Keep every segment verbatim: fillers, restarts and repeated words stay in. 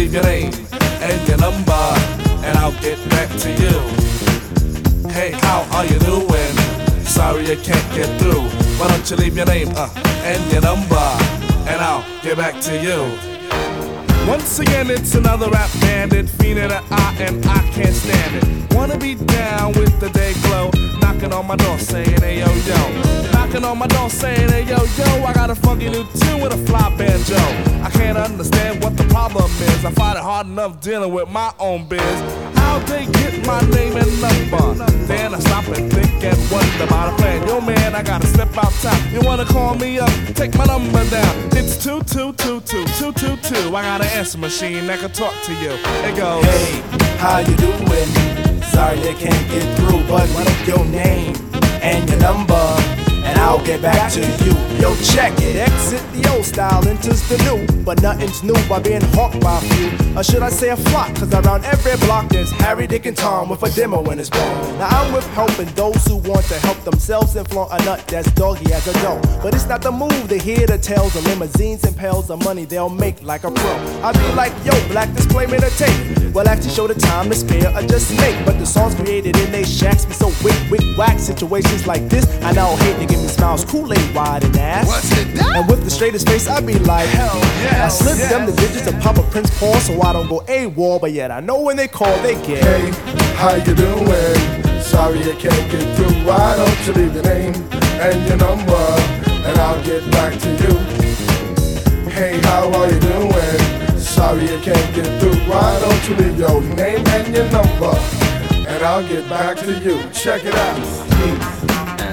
leave your name and your number, and I'll get back to you. Hey, how are you doing? Sorry I can't get through. Why don't you leave your name uh, and your number, and I'll get back to you. Once again, it's another rap bandit, fiend in the eye, and I can't stand it. Wanna be down with the day glow, knocking on my door saying, hey yo yo. Knocking on my door saying, hey yo yo, I got a funky new tune with a fly banjo. I can't understand what the problem is. I find it hard enough dealing with my own biz. How'd they get my name and number? Then I stop and think and wonder about a plan. Yo man, I gotta step outside. You wanna call me up? Take my number down. It's two two two two two two two. I got an answer machine that can talk to you. It goes, hey, how you doing? Sorry I can't get through, but leave your name and your number, and I'll get back to you. Yo, check it. Exit the old style, enters the new, but nothing's new by being hawked by a few. Or should I say a flock? Cause around every block there's Harry, Dick, and Tom with a demo in his bone. Now I'm with helping those who want to help themselves and flaunt a nut that's doggy as a dough. But it's not the move to hear the tales of limousines and pails of money they'll make like a pro. I be like, yo, black display made a tape. Well, actually show the time to spare or just make. But the songs created in they shacks be so wick, wick, whack. Situations like this, I now hate to give me smiles, Kool-Aid wide and ass. What's it that? And with the straightest face, I be like, hell yeah. I slip yes. them the digits of Papa Prince Paul so I don't go AWOL. But yet I know when they call, they get. Hey, how you doing? Sorry I can't get through. Why don't you leave your name and your number, and I'll get back to you. Hey, how are you doing? Sorry I can't get through. Why don't you leave your name and your number, and I'll get back to you. Check it out. Peace.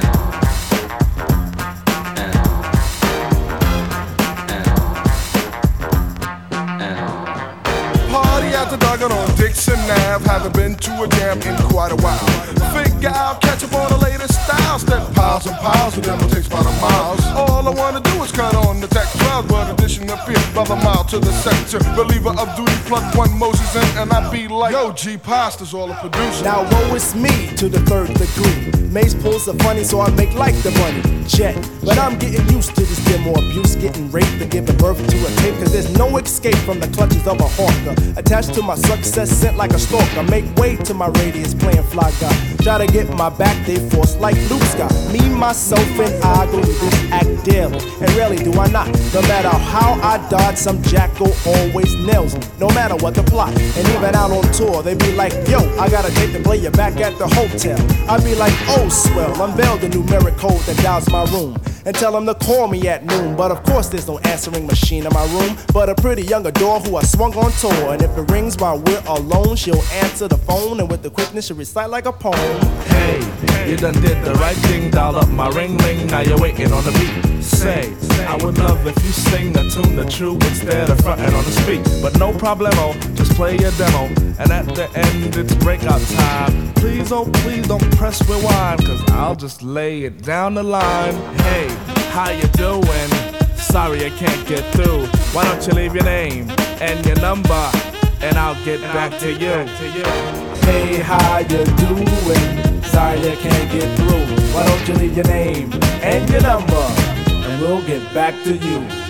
Out the doggone on Dixon Ave, haven't been to a jam in quite a while. Figure I'll catch up on the latest styles. That piles and piles of them takes about a mile. All I wanna do is cut on the tech twelve, but addition appear by the mile to the sector. Believer of duty, plug one Moses in, and I be like, yo, G Pasta's all a producer. Now woe is me to the third degree. Mace pulls are funny, so I make like the bunny jet. But I'm getting used to this demo abuse, getting raped and giving birth to a tape. Cause there's no escape from the clutches of a hawker. Attached to my success, sent like a stalker. Make way to my radius, playing fly guy. Try to get my back, they force like Luke Scott. Me, myself, and I go to this act daily. And rarely do I not. No matter how I dodge, some jackal always nails me. No matter what the plot. And even out on tour, they be like, yo, I got a date to play you back at the hotel. I be like, oh, swell, unveil the numeric code that dials my room. And tell them to call me at noon. But of course there's no answering machine in my room, but a pretty young adore who I swung on tour. And if it rings while we're alone, she'll answer the phone, and with the quickness she'll recite like a poem. hey, you done did the right thing, dial up my ring ring, now you're waiting on the beat. Say, I would love if you sing the tune the true instead of frontin' on the speak. But no problemo, just play your demo, and at the end it's breakout time. Please, oh please don't press rewind, cause I'll just lay it down the line. Hey, how you doing? Sorry I can't get through. Why don't you leave your name and your number, and I'll get back to you. Hey, how you doing? Sorry I can't get through. Why don't you leave your name and your number, and we'll get back to you.